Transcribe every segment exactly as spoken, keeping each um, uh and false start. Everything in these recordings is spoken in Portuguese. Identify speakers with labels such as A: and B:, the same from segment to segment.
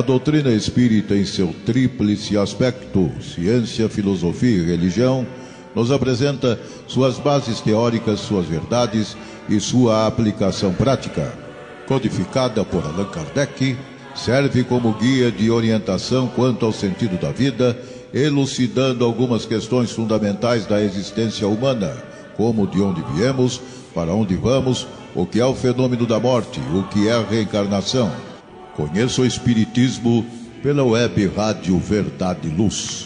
A: doutrina espírita, em seu tríplice aspecto, ciência, filosofia e religião, nos apresenta suas bases teóricas, suas verdades e sua aplicação prática. Codificada por Allan Kardec, serve como guia de orientação quanto ao sentido da vida, elucidando algumas questões fundamentais da existência humana, como de onde viemos, para onde vamos, o que é o fenômeno da morte, o que é a reencarnação. Conheça o Espiritismo pela web Rádio Verdade e Luz.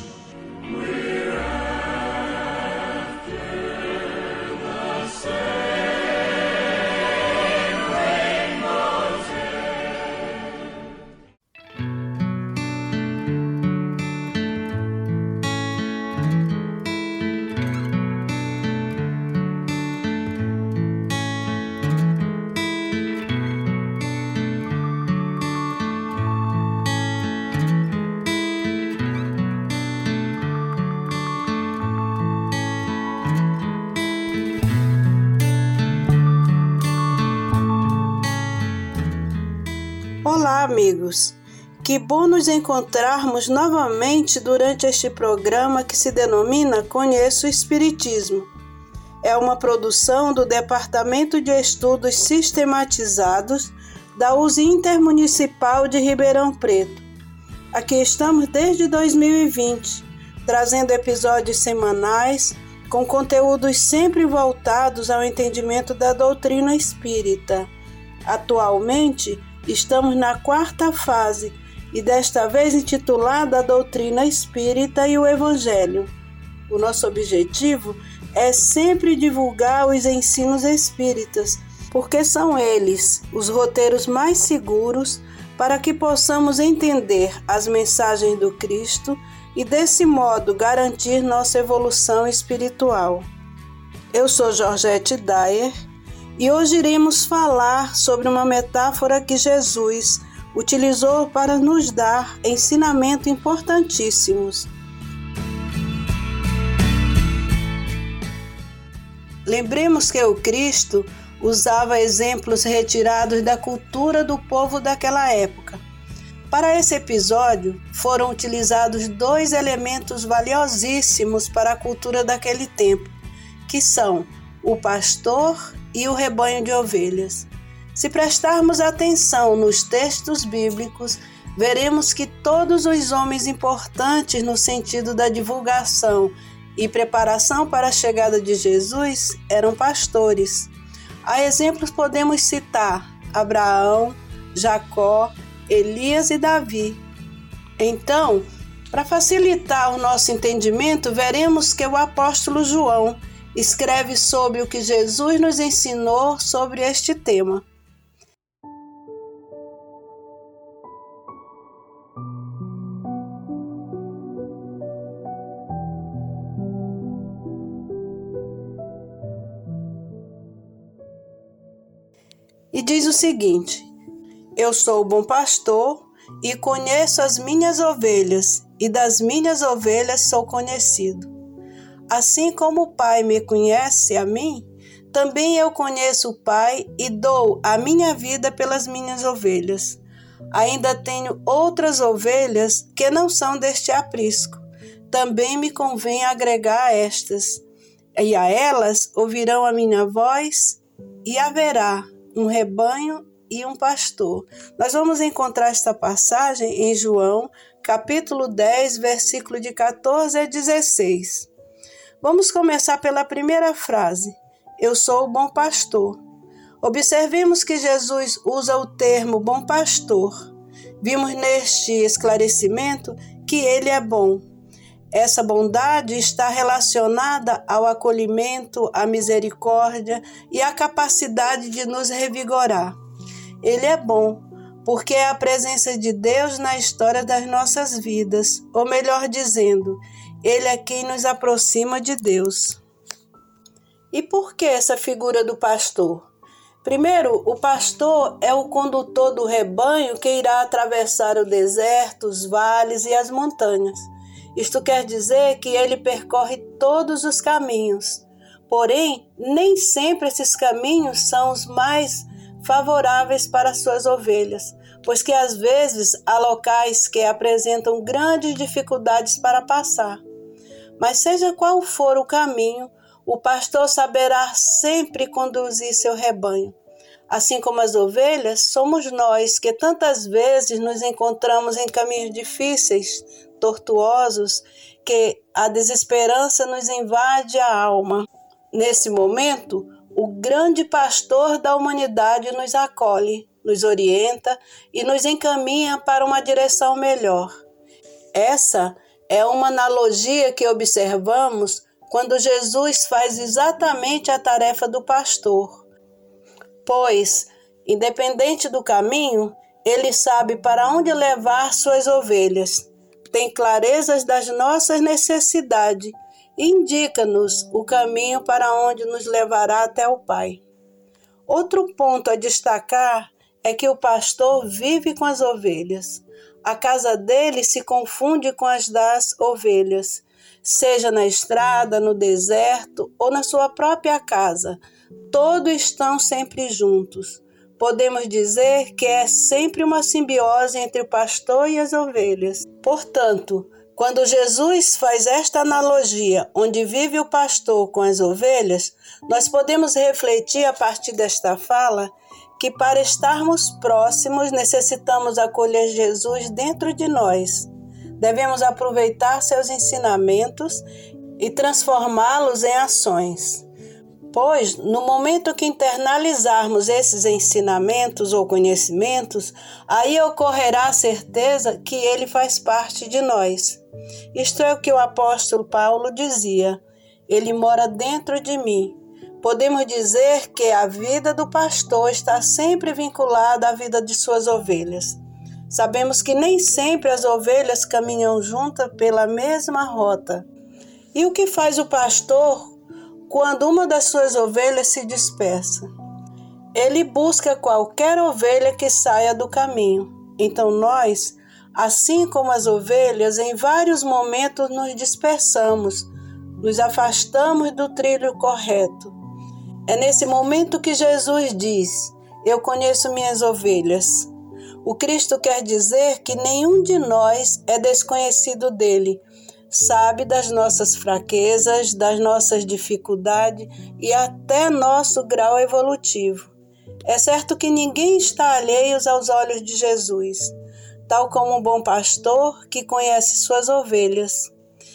B: Olá, amigos! Que bom nos encontrarmos novamente durante este programa que se denomina Conheço o Espiritismo. É uma produção do Departamento de Estudos Sistematizados da U S Intermunicipal de Ribeirão Preto. Aqui estamos desde dois mil e vinte, trazendo episódios semanais com conteúdos sempre voltados ao entendimento da doutrina espírita. Atualmente, estamos na quarta fase e desta vez intitulada a Doutrina Espírita e o Evangelho. O nosso objetivo é sempre divulgar os ensinos espíritas, porque são eles os roteiros mais seguros para que possamos entender as mensagens do Cristo e desse modo garantir nossa evolução espiritual. Eu sou Georgette Dyer e hoje iremos falar sobre uma metáfora que Jesus utilizou para nos dar ensinamentos importantíssimos. Lembremos que o Cristo usava exemplos retirados da cultura do povo daquela época. Para esse episódio, foram utilizados dois elementos valiosíssimos para a cultura daquele tempo, que são o pastor e o rebanho de ovelhas. Se prestarmos atenção nos textos bíblicos, veremos que todos os homens importantes no sentido da divulgação e preparação para a chegada de Jesus eram pastores. A exemplos podemos citar Abraão, Jacó, Elias e Davi. Então, para facilitar o nosso entendimento, veremos que o apóstolo João escreve sobre o que Jesus nos ensinou sobre este tema. E diz o seguinte: eu sou o bom pastor e conheço as minhas ovelhas, e das minhas ovelhas sou conhecido. Assim como o Pai me conhece a mim, também eu conheço o Pai e dou a minha vida pelas minhas ovelhas. Ainda tenho outras ovelhas que não são deste aprisco. Também me convém agregar a estas, e a elas ouvirão a minha voz, e haverá um rebanho e um pastor. Nós vamos encontrar esta passagem em João, capítulo dez, versículo de catorze a dezesseis. Vamos começar pela primeira frase: eu sou o bom pastor. Observemos que Jesus usa o termo bom pastor. Vimos neste esclarecimento que ele é bom. Essa bondade está relacionada ao acolhimento, à misericórdia e à capacidade de nos revigorar. Ele é bom, porque é a presença de Deus na história das nossas vidas, ou melhor dizendo, Ele é quem nos aproxima de Deus. E por que essa figura do pastor? Primeiro, o pastor é o condutor do rebanho que irá atravessar o deserto, os vales e as montanhas. Isto quer dizer que ele percorre todos os caminhos. Porém, nem sempre esses caminhos são os mais favoráveis para as suas ovelhas. pois que às vezes há locais que apresentam grandes dificuldades para passar. Mas seja qual for o caminho, o pastor saberá sempre conduzir seu rebanho. Assim como as ovelhas, somos nós que tantas vezes nos encontramos em caminhos difíceis, tortuosos, que a desesperança nos invade a alma. Nesse momento, o grande pastor da humanidade nos acolhe, nos orienta e nos encaminha para uma direção melhor. Essa é uma analogia que observamos quando Jesus faz exatamente a tarefa do pastor. Pois, independente do caminho, ele sabe para onde levar suas ovelhas, tem clarezas das nossas necessidades e indica-nos o caminho para onde nos levará até o Pai. Outro ponto a destacar é que o pastor vive com as ovelhas. A casa dele se confunde com as das ovelhas, seja na estrada, no deserto ou na sua própria casa. Todos estão sempre juntos. Podemos dizer que é sempre uma simbiose entre o pastor e as ovelhas. Portanto, quando Jesus faz esta analogia, onde vive o pastor com as ovelhas, nós podemos refletir a partir desta fala que para estarmos próximos necessitamos acolher Jesus dentro de nós. Devemos aproveitar seus ensinamentos e transformá-los em ações. Pois, no momento que internalizarmos esses ensinamentos ou conhecimentos, aí ocorrerá a certeza que ele faz parte de nós. Isto é o que o apóstolo Paulo dizia: ele mora dentro de mim. Podemos dizer que a vida do pastor está sempre vinculada à vida de suas ovelhas. Sabemos que nem sempre as ovelhas caminham juntas pela mesma rota. E o que faz o pastor quando uma das suas ovelhas se dispersa? Ele busca qualquer ovelha que saia do caminho. Então nós, assim como as ovelhas, em vários momentos nos dispersamos, nos afastamos do trilho correto. É nesse momento que Jesus diz: eu conheço minhas ovelhas. O Cristo quer dizer que nenhum de nós é desconhecido dele. Sabe das nossas fraquezas, das nossas dificuldades e até nosso grau evolutivo. É certo que ninguém está alheio aos olhos de Jesus, tal como um bom pastor que conhece suas ovelhas.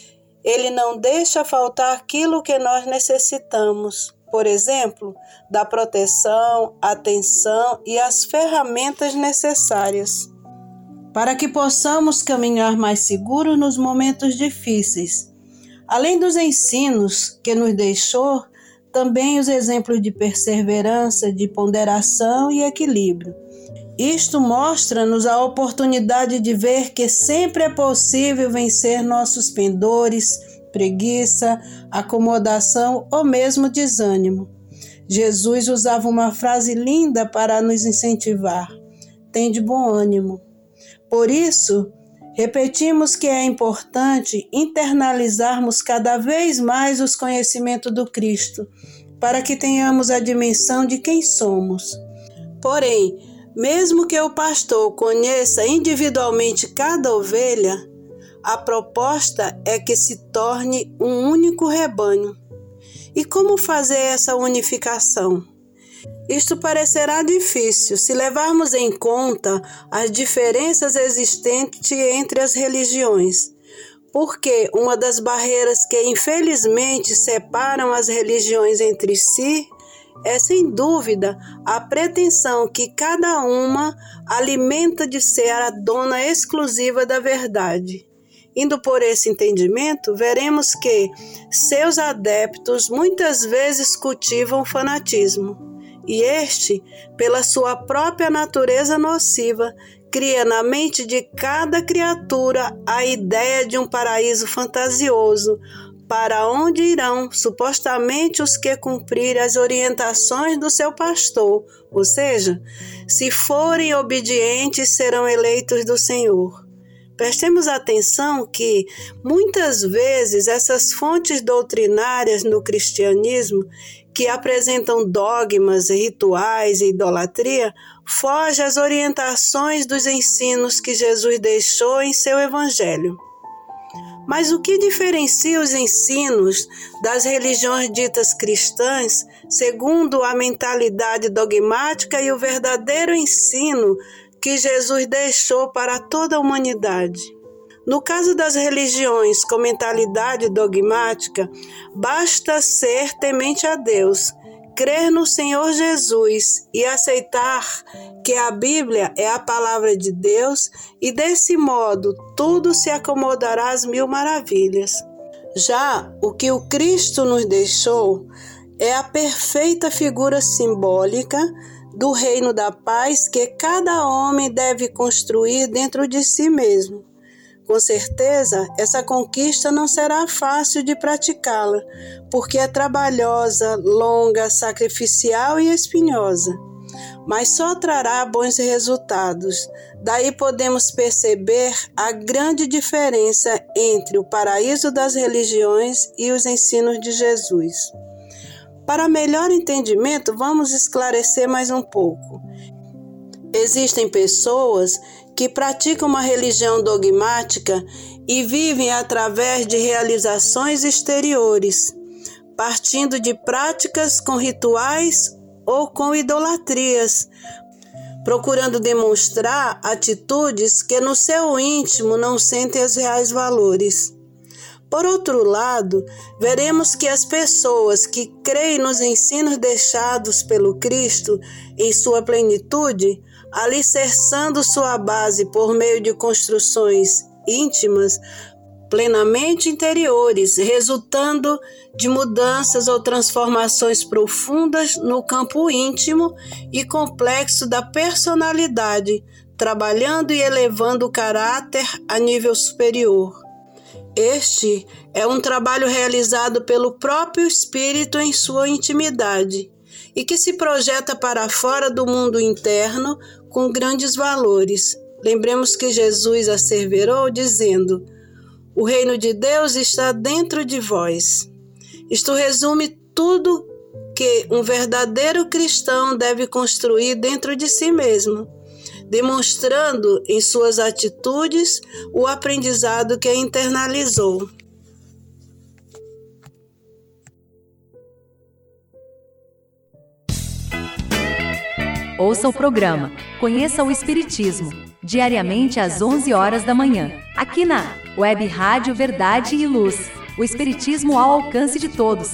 B: Ele não deixa faltar aquilo que nós necessitamos, por exemplo, da proteção, atenção e as ferramentas necessárias, para que possamos caminhar mais seguros nos momentos difíceis. Além dos ensinos que nos deixou, também os exemplos de perseverança, de ponderação e equilíbrio. Isto mostra-nos a oportunidade de ver que sempre é possível vencer nossos pendores, preguiça, acomodação ou mesmo desânimo. Jesus usava uma frase linda para nos incentivar: tem de bom ânimo. Por isso, repetimos que é importante internalizarmos cada vez mais os conhecimentos do Cristo, para que tenhamos a dimensão de quem somos. Porém, mesmo que o pastor conheça individualmente cada ovelha, a proposta é que se torne um único rebanho. E como fazer essa unificação? Isto parecerá difícil se levarmos em conta as diferenças existentes entre as religiões, porque uma das barreiras que infelizmente separam as religiões entre si é, sem dúvida, a pretensão que cada uma alimenta de ser a dona exclusiva da verdade. Indo por esse entendimento, veremos que seus adeptos muitas vezes cultivam fanatismo. E este, pela sua própria natureza nociva, cria na mente de cada criatura a ideia de um paraíso fantasioso, para onde irão supostamente os que cumprirem as orientações do seu pastor, ou seja, se forem obedientes, serão eleitos do Senhor. Prestemos atenção que, muitas vezes, essas fontes doutrinárias no cristianismo, que apresentam dogmas, rituais e idolatria, foge às orientações dos ensinos que Jesus deixou em seu Evangelho. Mas o que diferencia os ensinos das religiões ditas cristãs, segundo a mentalidade dogmática e o verdadeiro ensino que Jesus deixou para toda a humanidade? No caso das religiões com mentalidade dogmática, basta ser temente a Deus, crer no Senhor Jesus e aceitar que a Bíblia é a palavra de Deus, e desse modo tudo se acomodará às mil maravilhas. Já o que o Cristo nos deixou é a perfeita figura simbólica do reino da paz que cada homem deve construir dentro de si mesmo. Com certeza, essa conquista não será fácil de praticá-la, porque é trabalhosa, longa, sacrificial e espinhosa, mas só trará bons resultados. Daí podemos perceber a grande diferença entre o paraíso das religiões e os ensinos de Jesus. Para melhor entendimento, vamos esclarecer mais um pouco. Existem pessoas que praticam uma religião dogmática e vivem através de realizações exteriores, partindo de práticas com rituais ou com idolatrias, procurando demonstrar atitudes que no seu íntimo não sentem os reais valores. Por outro lado, veremos que as pessoas que creem nos ensinos deixados pelo Cristo em sua plenitude, alicerçando sua base por meio de construções íntimas, plenamente interiores, resultando de mudanças ou transformações profundas no campo íntimo e complexo da personalidade, trabalhando e elevando o caráter a nível superior. Este é um trabalho realizado pelo próprio Espírito em sua intimidade e que se projeta para fora do mundo interno com grandes valores. Lembremos que Jesus asseverou dizendo: "O reino de Deus está dentro de vós." Isto resume tudo que um verdadeiro cristão deve construir dentro de si mesmo, demonstrando em suas atitudes o aprendizado que internalizou.
C: Ouça o programa Conheça o Espiritismo, diariamente às onze horas da manhã, aqui na Web Rádio Verdade e Luz. O Espiritismo ao alcance de todos.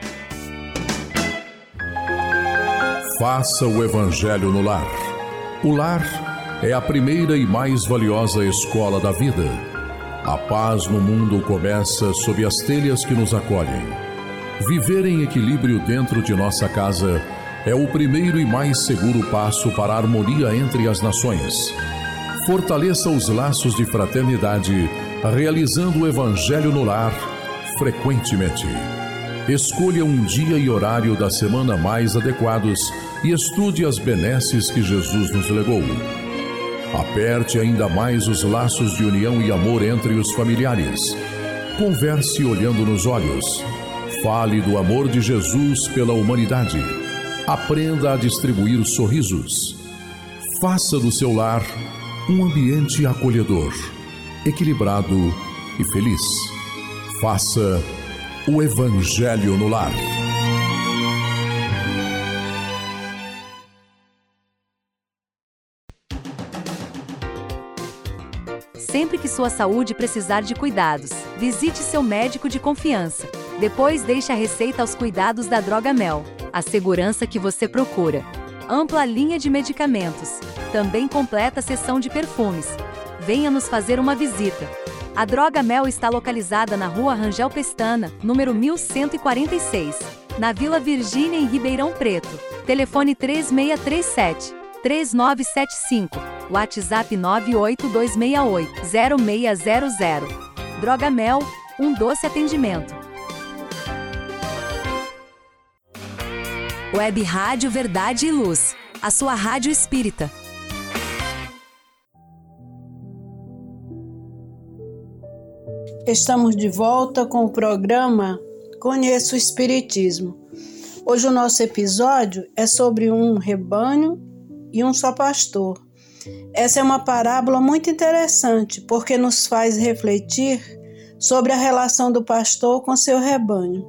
D: Faça o Evangelho no lar. O lar é a primeira e mais valiosa escola da vida. A paz no mundo começa sob as telhas que nos acolhem. Viver em equilíbrio dentro de nossa casa é o primeiro e mais seguro passo para a harmonia entre as nações. Fortaleça os laços de fraternidade, realizando o Evangelho no lar frequentemente. Escolha um dia e horário da semana mais adequados e estude as benesses que Jesus nos legou. Aperte ainda mais os laços de união e amor entre os familiares. Converse olhando nos olhos. Fale do amor de Jesus pela humanidade. Aprenda a distribuir sorrisos. Faça do seu lar um ambiente acolhedor, equilibrado e feliz. Faça o Evangelho no lar.
C: Sempre que sua saúde precisar de cuidados, visite seu médico de confiança. Depois deixe a receita aos cuidados da Drogamel, a segurança que você procura. Ampla linha de medicamentos. Também completa seção de perfumes. Venha nos fazer uma visita. A Drogamel está localizada na Rua Rangel Pestana, número mil cento e quarenta e seis, na Vila Virgínia, em Ribeirão Preto. Telefone três seis três sete, três nove sete cinco, WhatsApp nove oito dois seis oito, zero seis zero zero. Drogamel, um doce atendimento. Web Rádio Verdade e Luz, a sua rádio espírita.
B: Estamos de volta com o programa Conheça o Espiritismo. Hoje o nosso episódio é sobre um rebanho e um só pastor. Essa é uma parábola muito interessante, porque nos faz refletir sobre a relação do pastor com seu rebanho.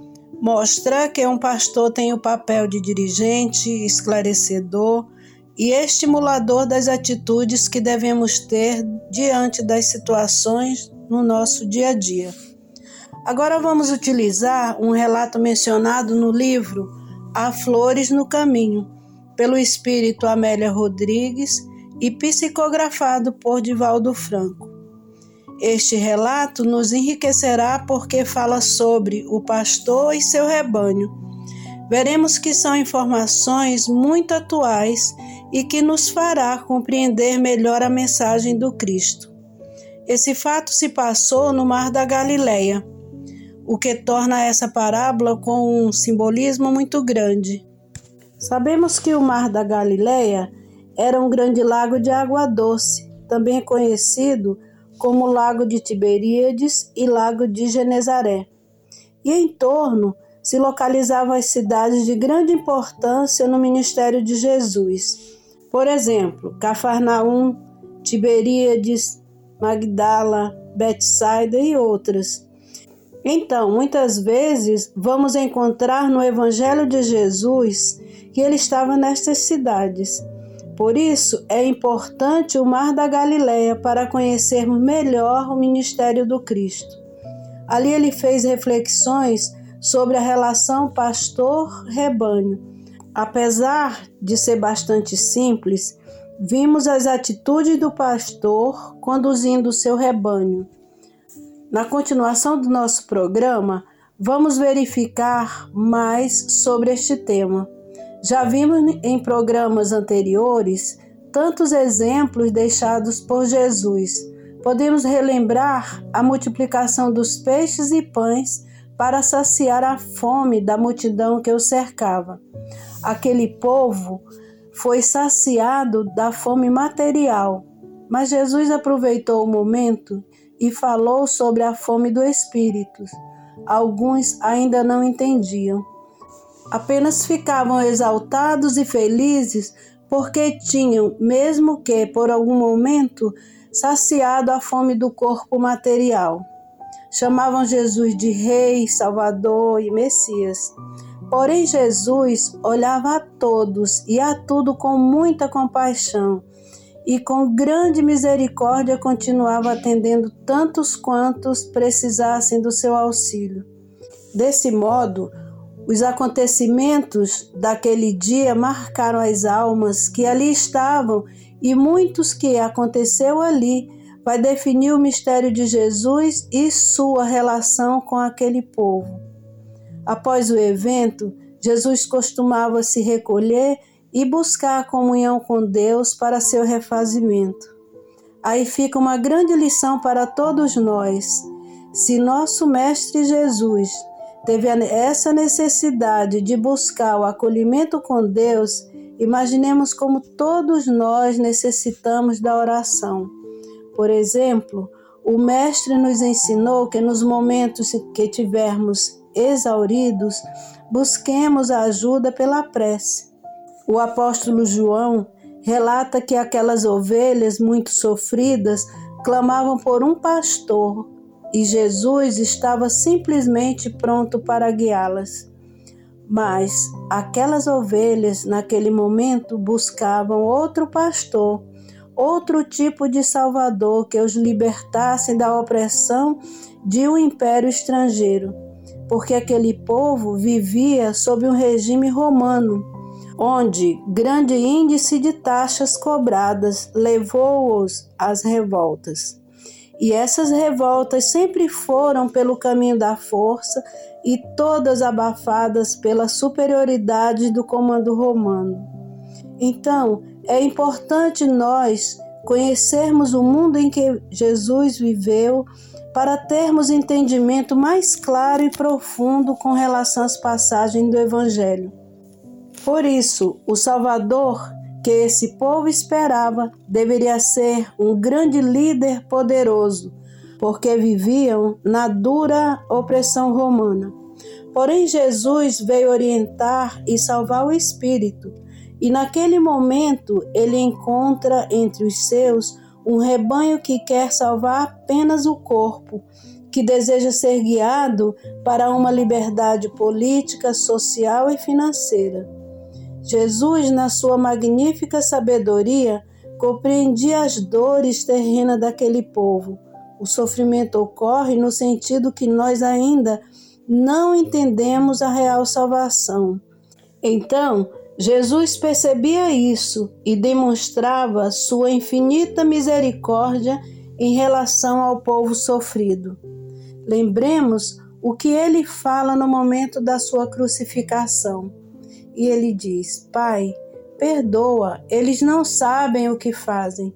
B: Mostra que um pastor tem o papel de dirigente, esclarecedor e estimulador das atitudes que devemos ter diante das situações no nosso dia a dia. Agora vamos utilizar um relato mencionado no livro Há Flores no Caminho, pelo espírito Amélia Rodrigues e psicografado por Divaldo Franco. Este relato nos enriquecerá porque fala sobre o pastor e seu rebanho. Veremos que são informações muito atuais e que nos fará compreender melhor a mensagem do Cristo. Esse fato se passou no Mar da Galileia, o que torna essa parábola com um simbolismo muito grande. Sabemos que o Mar da Galileia era um grande lago de água doce, também conhecido como Lago de Tiberíades e Lago de Genezaré. E em torno se localizavam as cidades de grande importância no ministério de Jesus. Por exemplo, Cafarnaum, Tiberíades, Magdala, Betsaida e outras. Então, muitas vezes vamos encontrar no Evangelho de Jesus que ele estava nestas cidades. Por isso, é importante o Mar da Galileia para conhecermos melhor o ministério do Cristo. Ali ele fez reflexões sobre a relação pastor-rebanho. Apesar de ser bastante simples, vimos as atitudes do pastor conduzindo o seu rebanho. Na continuação do nosso programa, vamos verificar mais sobre este tema. Já vimos em programas anteriores tantos exemplos deixados por Jesus. Podemos relembrar a multiplicação dos peixes e pães para saciar a fome da multidão que o cercava. Aquele povo foi saciado da fome material, mas Jesus aproveitou o momento e falou sobre a fome do Espírito. Alguns ainda não entendiam. Apenas ficavam exaltados e felizes porque tinham, mesmo que por algum momento, saciado a fome do corpo material. Chamavam Jesus de Rei, Salvador e Messias. Porém, Jesus olhava a todos e a tudo com muita compaixão e com grande misericórdia continuava atendendo tantos quantos precisassem do seu auxílio. Desse modo, os acontecimentos daquele dia marcaram as almas que ali estavam e muitos que aconteceu ali vai definir o mistério de Jesus e sua relação com aquele povo. Após o evento, Jesus costumava se recolher e buscar a comunhão com Deus para seu refazimento. Aí fica uma grande lição para todos nós. Se nosso Mestre Jesus teve essa necessidade de buscar o acolhimento com Deus, imaginemos como todos nós necessitamos da oração. Por exemplo, o Mestre nos ensinou que nos momentos que tivermos exauridos, busquemos a ajuda pela prece. O apóstolo João relata que aquelas ovelhas muito sofridas clamavam por um pastor e Jesus estava simplesmente pronto para guiá-las. Mas aquelas ovelhas, naquele momento, buscavam outro pastor, outro tipo de salvador que os libertasse da opressão de um império estrangeiro, porque aquele povo vivia sob um regime romano, onde grande índice de taxas cobradas levou-os às revoltas. E essas revoltas sempre foram pelo caminho da força e todas abafadas pela superioridade do comando romano. Então, é importante nós conhecermos o mundo em que Jesus viveu para termos entendimento mais claro e profundo com relação às passagens do Evangelho. Por isso, o Salvador que esse povo esperava deveria ser um grande líder poderoso, porque viviam na dura opressão romana. Porém, Jesus veio orientar e salvar o espírito, e naquele momento ele encontra entre os seus um rebanho que quer salvar apenas o corpo, que deseja ser guiado para uma liberdade política, social e financeira. Jesus, na sua magnífica sabedoria, compreendia as dores terrenas daquele povo. O sofrimento ocorre no sentido que nós ainda não entendemos a real salvação. Então, Jesus percebia isso e demonstrava sua infinita misericórdia em relação ao povo sofrido. Lembremos o que ele fala no momento da sua crucificação. E ele diz: Pai, perdoa, eles não sabem o que fazem.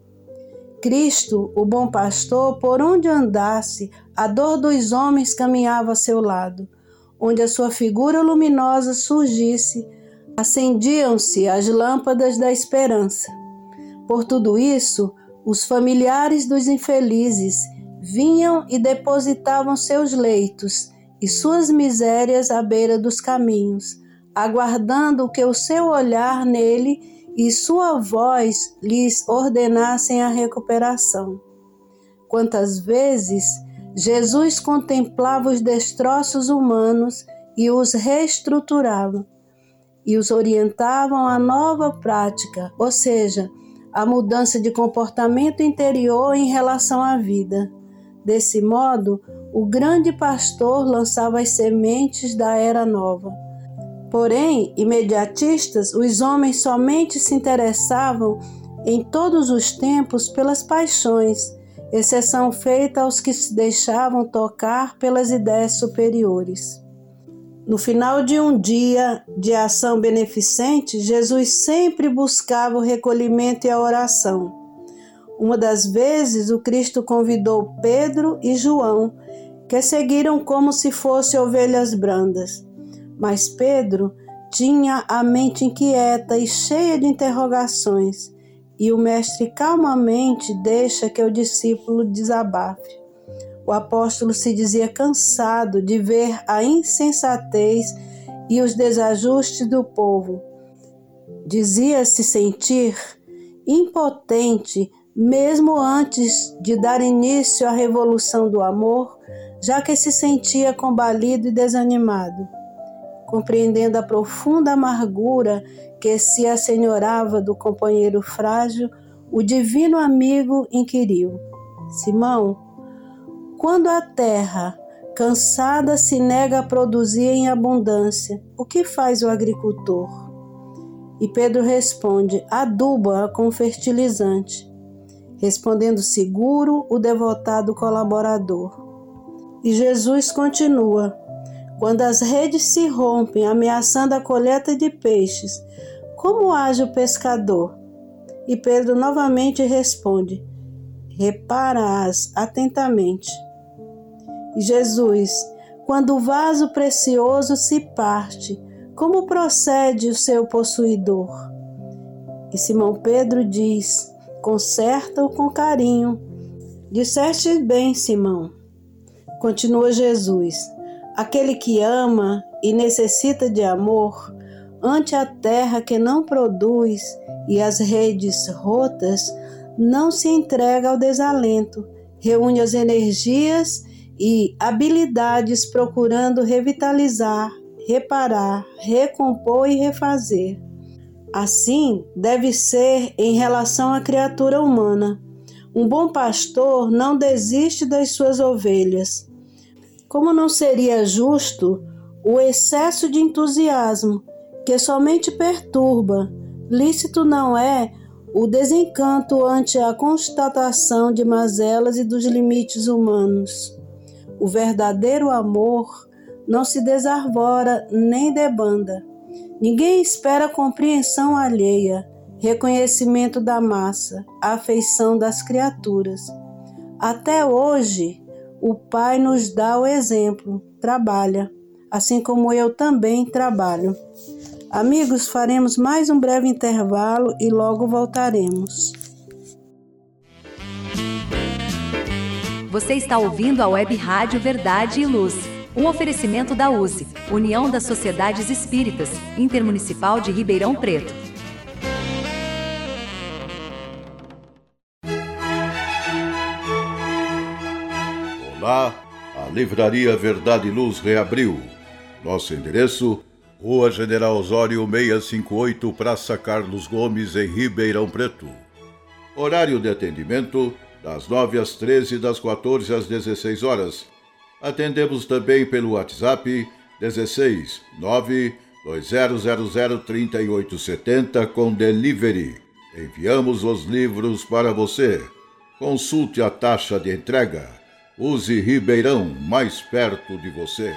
B: Cristo, o bom pastor, por onde andasse, a dor dos homens caminhava a seu lado. Onde a sua figura luminosa surgisse, acendiam-se as lâmpadas da esperança. Por tudo isso, os familiares dos infelizes vinham e depositavam seus leitos e suas misérias à beira dos caminhos, aguardando que o seu olhar nele e sua voz lhes ordenassem a recuperação. Quantas vezes Jesus contemplava os destroços humanos e os reestruturava, e os orientavam à nova prática, ou seja, a mudança de comportamento interior em relação à vida. Desse modo, o grande pastor lançava as sementes da era nova. Porém, imediatistas, os homens somente se interessavam em todos os tempos pelas paixões, exceção feita aos que se deixavam tocar pelas ideias superiores. No final de um dia de ação beneficente, Jesus sempre buscava o recolhimento e a oração. Uma das vezes, o Cristo convidou Pedro e João, que seguiram como se fossem ovelhas brandas. Mas Pedro tinha a mente inquieta e cheia de interrogações, e o mestre calmamente deixa que o discípulo desabafe. O apóstolo se dizia cansado de ver a insensatez e os desajustes do povo. Dizia-se sentir impotente, mesmo antes de dar início à revolução do amor, já que se sentia combalido e desanimado. Compreendendo a profunda amargura que se assenhorava do companheiro frágil, o divino amigo inquiriu: Simão, quando a terra, cansada, se nega a produzir em abundância, o que faz o agricultor? E Pedro responde: aduba com fertilizante. Respondendo seguro, o devotado colaborador. E Jesus continua: quando as redes se rompem, ameaçando a colheita de peixes, como age o pescador? E Pedro novamente responde: repara-as atentamente. E Jesus: quando o vaso precioso se parte, como procede o seu possuidor? E Simão Pedro diz: conserta-o com carinho. Disseste bem, Simão. Continua Jesus: aquele que ama e necessita de amor, ante a terra que não produz e as redes rotas, não se entrega ao desalento, reúne as energias e habilidades procurando revitalizar, reparar, recompor e refazer. Assim deve ser em relação à criatura humana. Um bom pastor não desiste das suas ovelhas. Como não seria justo o excesso de entusiasmo, que somente perturba, lícito não é o desencanto ante a constatação de mazelas e dos limites humanos. O verdadeiro amor não se desarvora nem debanda. Ninguém espera compreensão alheia, reconhecimento da massa, afeição das criaturas. Até hoje, o Pai nos dá o exemplo, trabalha, assim como eu também trabalho. Amigos, faremos mais um breve intervalo e logo voltaremos.
C: Você está ouvindo a Web Rádio Verdade e Luz, um oferecimento da U S E, União das Sociedades Espíritas, Intermunicipal de Ribeirão Preto.
A: Lá, a Livraria Verdade e Luz reabriu. Nosso endereço: Rua General Osório seiscentos e cinquenta e oito, Praça Carlos Gomes, em Ribeirão Preto. Horário de atendimento: das nove às treze e das quatorze às dezesseis horas. Atendemos também pelo WhatsApp dezesseis nove dois zero zero zero três oito sete zero com delivery. Enviamos os livros para você. Consulte a taxa de entrega. Use Ribeirão, mais perto de você.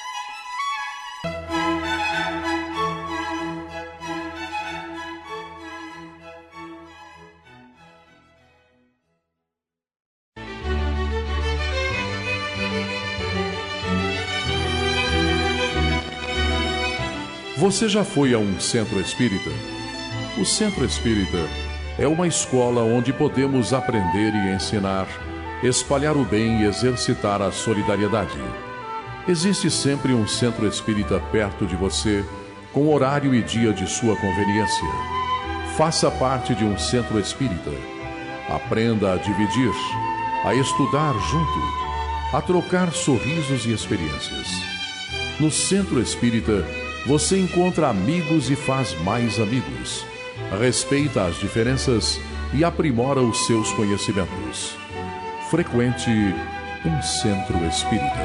D: Você já foi a um centro espírita? O centro espírita é uma escola onde podemos aprender e ensinar, espalhar o bem e exercitar a solidariedade. Existe sempre um centro espírita perto de você, com horário e dia de sua conveniência. Faça parte de um centro espírita. Aprenda a dividir, a estudar junto, a trocar sorrisos e experiências. No centro espírita, você encontra amigos e faz mais amigos. Respeita as diferenças e aprimora os seus conhecimentos. Frequente um centro espírita.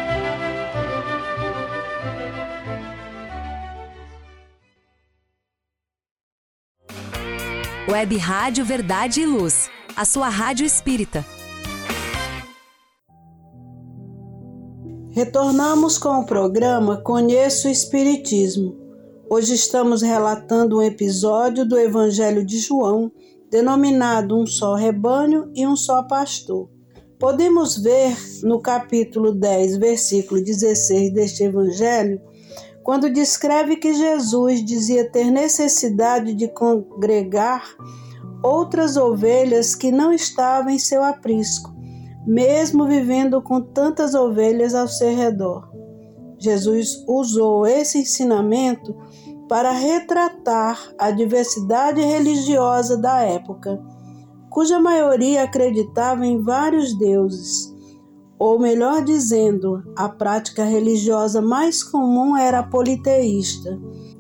C: Web Rádio Verdade e Luz, a sua rádio espírita.
B: Retornamos com o programa Conheço o Espiritismo. Hoje estamos relatando um episódio do Evangelho de João, denominado Um Só Rebanho e Um Só Pastor. Podemos ver no capítulo dez, versículo dezesseis deste Evangelho, quando descreve que Jesus dizia ter necessidade de congregar outras ovelhas que não estavam em seu aprisco, mesmo vivendo com tantas ovelhas ao seu redor. Jesus usou esse ensinamento para retratar a diversidade religiosa da época, cuja maioria acreditava em vários deuses, ou melhor dizendo, a prática religiosa mais comum era a politeísta.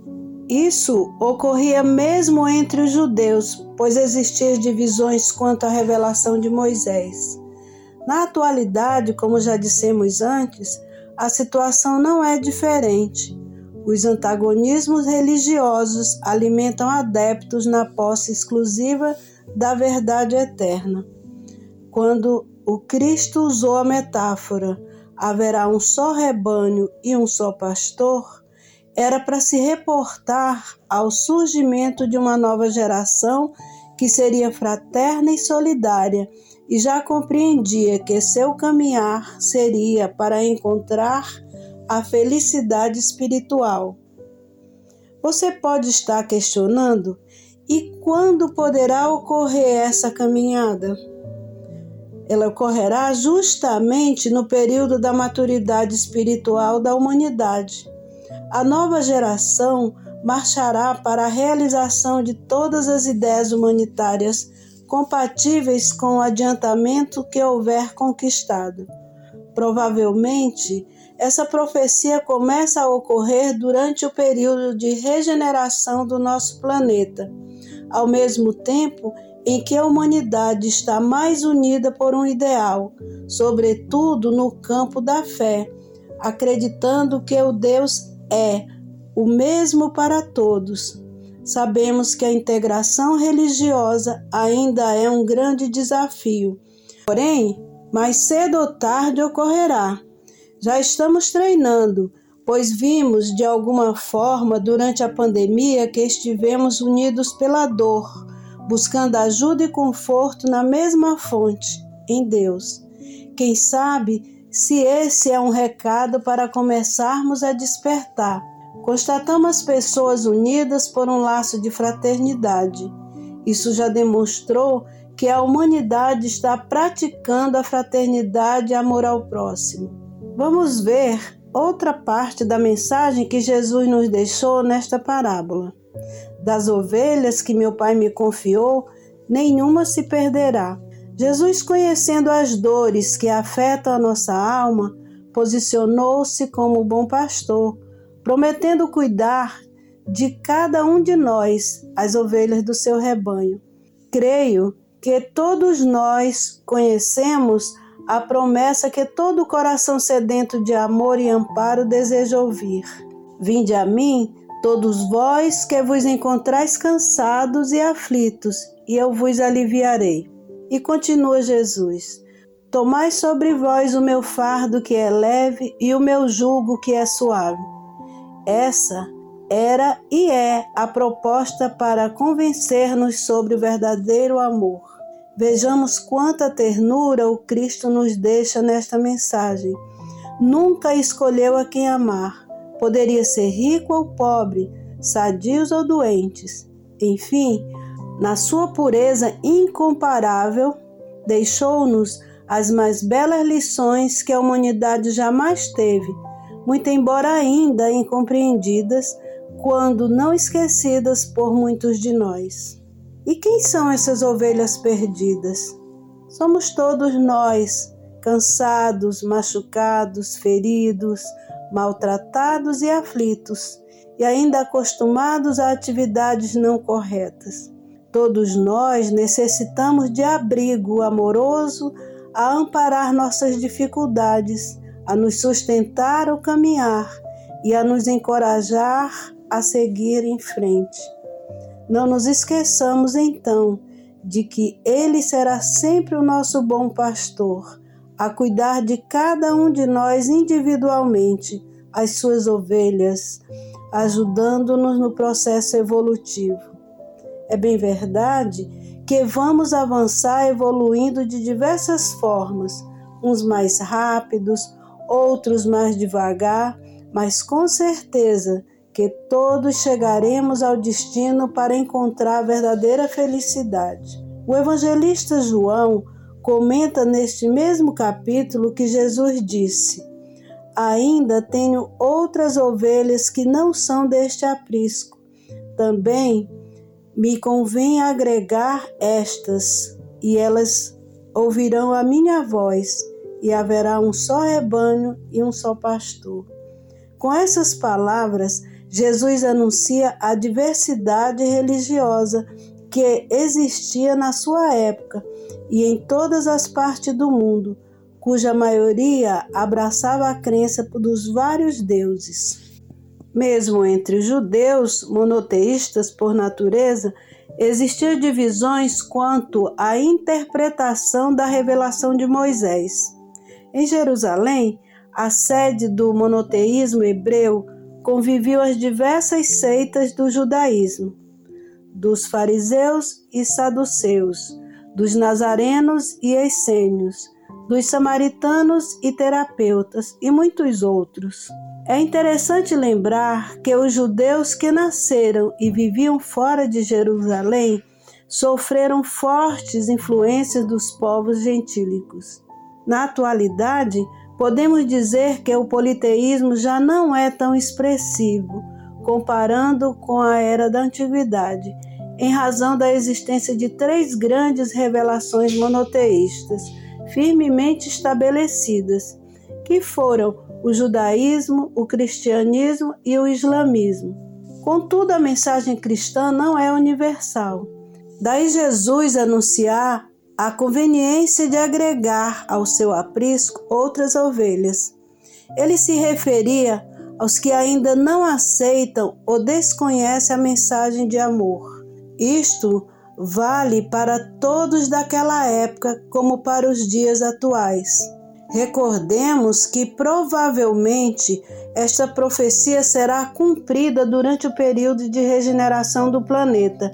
B: Isso ocorria mesmo entre os judeus, pois existiam divisões quanto à revelação de Moisés. Na atualidade, como já dissemos antes, a situação não é diferente. Os antagonismos religiosos alimentam adeptos na posse exclusiva da verdade eterna. Quando o Cristo usou a metáfora haverá um só rebanho e um só pastor, era para se reportar ao surgimento de uma nova geração que seria fraterna e solidária, e já compreendia que seu caminhar seria para encontrar a felicidade espiritual. Você pode estar questionando, e quando poderá ocorrer essa caminhada? Ela ocorrerá justamente no período da maturidade espiritual da humanidade. A nova geração marchará para a realização de todas as ideias humanitárias compatíveis com o adiantamento que houver conquistado. Provavelmente, essa profecia começa a ocorrer durante o período de regeneração do nosso planeta, ao mesmo tempo em que a humanidade está mais unida por um ideal, sobretudo no campo da fé, acreditando que o Deus é o mesmo para todos. Sabemos que a integração religiosa ainda é um grande desafio. Porém, mais cedo ou tarde ocorrerá. Já estamos treinando, pois vimos de alguma forma durante a pandemia que estivemos unidos pela dor, buscando ajuda e conforto na mesma fonte, em Deus. Quem sabe se esse é um recado para começarmos a despertar. Constatamos pessoas unidas por um laço de fraternidade. Isso já demonstrou que a humanidade está praticando a fraternidade e amor ao próximo. Vamos ver outra parte da mensagem que Jesus nos deixou nesta parábola. Das ovelhas que meu Pai me confiou, nenhuma se perderá. Jesus, conhecendo as dores que afetam a nossa alma, posicionou-se como bom pastor, prometendo cuidar de cada um de nós, as ovelhas do seu rebanho. Creio que todos nós conhecemos a promessa que todo coração sedento de amor e amparo deseja ouvir. Vinde a mim, todos vós que vos encontrais cansados e aflitos, e eu vos aliviarei. E continua Jesus: tomai sobre vós o meu fardo que é leve e o meu jugo que é suave. Essa era e é a proposta para convencer-nos sobre o verdadeiro amor. Vejamos quanta ternura o Cristo nos deixa nesta mensagem. Nunca escolheu a quem amar. Poderia ser rico ou pobre, sadios ou doentes. Enfim, na sua pureza incomparável, deixou-nos as mais belas lições que a humanidade jamais teve, muito embora ainda incompreendidas, quando não esquecidas por muitos de nós. E quem são essas ovelhas perdidas? Somos todos nós, cansados, machucados, feridos, maltratados e aflitos, e ainda acostumados a atividades não corretas. Todos nós necessitamos de abrigo amoroso a amparar nossas dificuldades, a nos sustentar ao caminhar e a nos encorajar a seguir em frente. Não nos esqueçamos, então, de que Ele será sempre o nosso bom pastor, a cuidar de cada um de nós individualmente, as suas ovelhas, ajudando-nos no processo evolutivo. É bem verdade que vamos avançar evoluindo de diversas formas, uns mais rápidos, outros mais devagar, mas com certeza que todos chegaremos ao destino para encontrar a verdadeira felicidade. O evangelista João comenta neste mesmo capítulo que Jesus disse: ainda tenho outras ovelhas que não são deste aprisco. Também me convém agregar estas, e elas ouvirão a minha voz, e haverá um só rebanho e um só pastor. Com essas palavras, Jesus anuncia a diversidade religiosa que existia na sua época e em todas as partes do mundo, cuja maioria abraçava a crença dos vários deuses. Mesmo entre os judeus, monoteístas por natureza, existiam divisões quanto à interpretação da revelação de Moisés. Em Jerusalém, a sede do monoteísmo hebreu, conviviam as diversas seitas do judaísmo, dos fariseus e saduceus, dos nazarenos e essênios, dos samaritanos e terapeutas e muitos outros. É interessante lembrar que os judeus que nasceram e viviam fora de Jerusalém sofreram fortes influências dos povos gentílicos. Na atualidade, podemos dizer que o politeísmo já não é tão expressivo, comparando com a era da antiguidade, em razão da existência de três grandes revelações monoteístas, firmemente estabelecidas, que foram o judaísmo, o cristianismo e o islamismo. Contudo, a mensagem cristã não é universal. Daí Jesus anunciar a conveniência de agregar ao seu aprisco outras ovelhas. Ele se referia aos que ainda não aceitam ou desconhecem a mensagem de amor. Isto vale para todos daquela época como para os dias atuais. Recordemos que provavelmente esta profecia será cumprida durante o período de regeneração do planeta,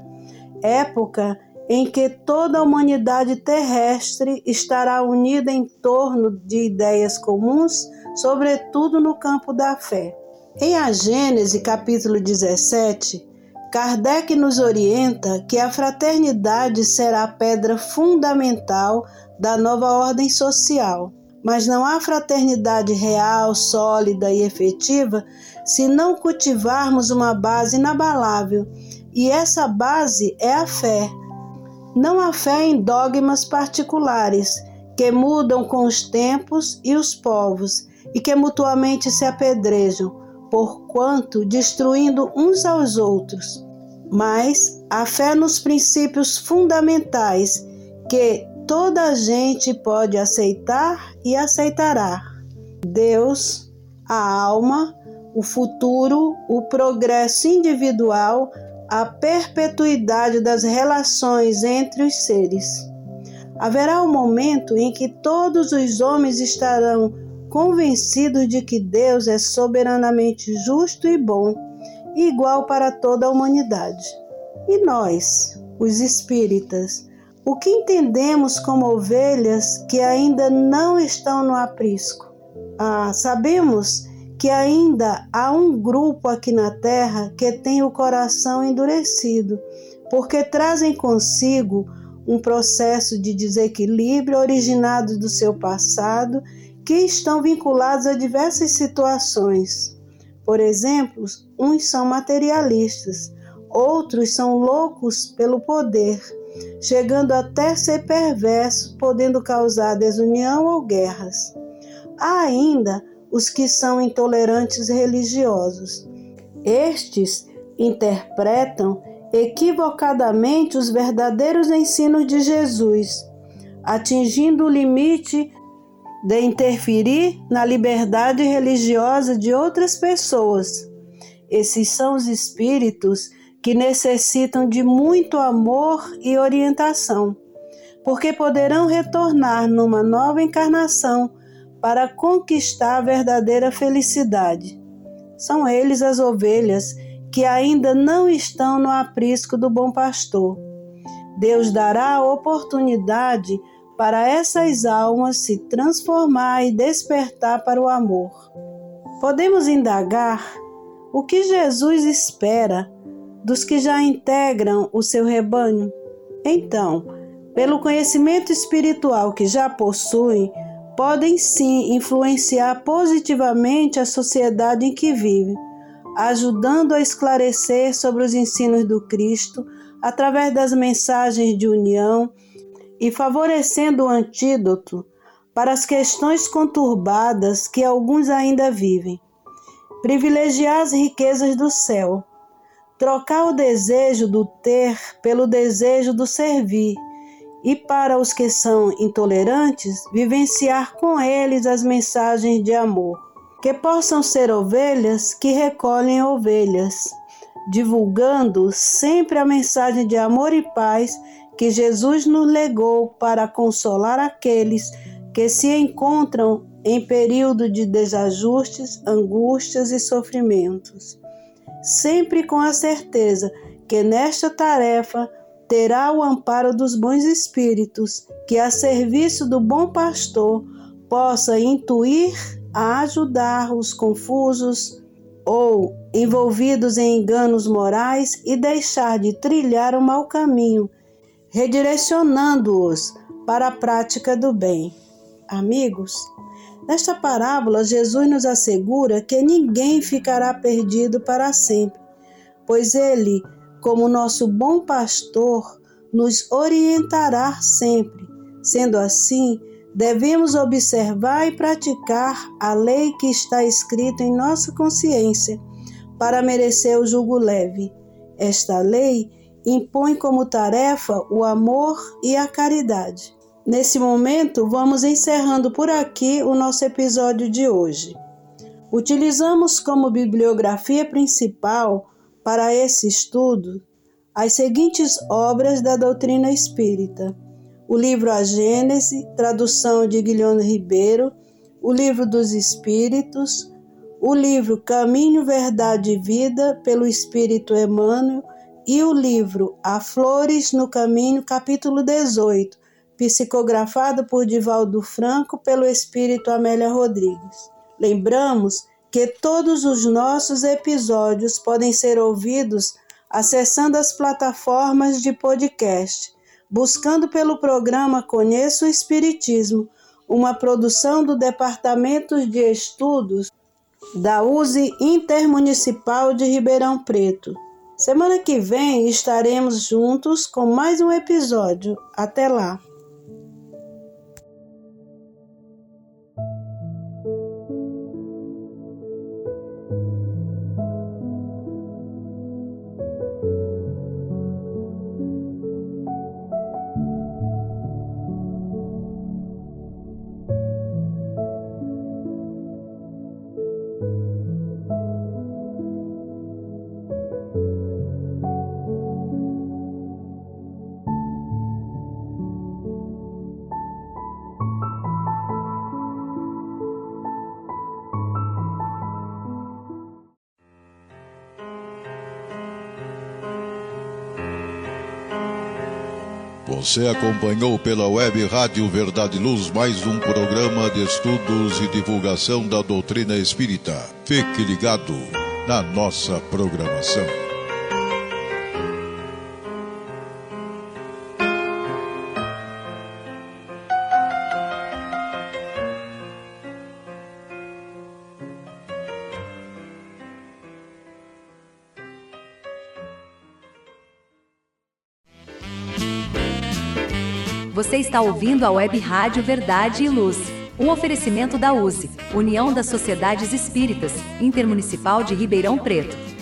B: época em que toda a humanidade terrestre estará unida em torno de ideias comuns, sobretudo no campo da fé. Em A Gênese, capítulo dezessete, Kardec nos orienta que a fraternidade será a pedra fundamental da nova ordem social. Mas não há fraternidade real, sólida e efetiva se não cultivarmos uma base inabalável, e essa base é a fé. Não há fé em dogmas particulares que mudam com os tempos e os povos e que mutuamente se apedrejam, porquanto destruindo uns aos outros. Mas a fé nos princípios fundamentais que toda a gente pode aceitar e aceitará: Deus, a alma, o futuro, o progresso individual, a perpetuidade das relações entre os seres. Haverá um momento em que todos os homens estarão convencidos de que Deus é soberanamente justo e bom, e igual para toda a humanidade. E nós, os espíritas, o que entendemos como ovelhas que ainda não estão no aprisco? Ah, sabemos que ainda há um grupo aqui na Terra que tem o coração endurecido, porque trazem consigo um processo de desequilíbrio originado do seu passado, que estão vinculados a diversas situações. Por exemplo, uns são materialistas, outros são loucos pelo poder, chegando até ser perversos, podendo causar desunião ou guerras. Há ainda os que são intolerantes religiosos. Estes interpretam equivocadamente os verdadeiros ensinos de Jesus, atingindo o limite de interferir na liberdade religiosa de outras pessoas. Esses são os espíritos que necessitam de muito amor e orientação, porque poderão retornar numa nova encarnação para conquistar a verdadeira felicidade. São eles as ovelhas que ainda não estão no aprisco do bom pastor. Deus dará a oportunidade para essas almas se transformar e despertar para o amor. Podemos indagar o que Jesus espera dos que já integram o seu rebanho. Então, pelo conhecimento espiritual que já possuem, podem sim influenciar positivamente a sociedade em que vivem, ajudando a esclarecer sobre os ensinos do Cristo através das mensagens de união e favorecendo o antídoto para as questões conturbadas que alguns ainda vivem. Privilegiar as riquezas do céu, trocar o desejo do ter pelo desejo do servir, e para os que são intolerantes, vivenciar com eles as mensagens de amor, que possam ser ovelhas que recolhem ovelhas, divulgando sempre a mensagem de amor e paz que Jesus nos legou para consolar aqueles que se encontram em período de desajustes, angústias e sofrimentos. Sempre com a certeza que nesta tarefa terá o amparo dos bons espíritos, que a serviço do bom pastor possa intuir a ajudar os confusos ou envolvidos em enganos morais e deixar de trilhar o mau caminho, redirecionando-os para a prática do bem. Amigos, nesta parábola Jesus nos assegura que ninguém ficará perdido para sempre, pois Ele, como nosso bom pastor, nos orientará sempre. Sendo assim, devemos observar e praticar a lei que está escrita em nossa consciência, para merecer o jugo leve. Esta lei impõe como tarefa o amor e a caridade. Nesse momento, vamos encerrando por aqui o nosso episódio de hoje. Utilizamos como bibliografia principal para esse estudo as seguintes obras da doutrina espírita: o livro A Gênese, tradução de Guilherme Ribeiro, o livro dos Espíritos, o livro Caminho, Verdade e Vida, pelo Espírito Emmanuel, e o livro A Flores no Caminho, capítulo dezoito, psicografado por Divaldo Franco, pelo Espírito Amélia Rodrigues. Lembramos que todos os nossos episódios podem ser ouvidos acessando as plataformas de podcast, buscando pelo programa Conheça o Espiritismo, uma produção do Departamento de Estudos da U S E Intermunicipal de Ribeirão Preto. Semana que vem estaremos juntos com mais um episódio. Até lá!
A: Você acompanhou pela Web Rádio Verdade e Luz mais um programa de estudos e divulgação da doutrina espírita. Fique ligado na nossa programação.
C: Você está ouvindo a Web Rádio Verdade e Luz, um oferecimento da U S E, União das Sociedades Espíritas, Intermunicipal de Ribeirão Preto.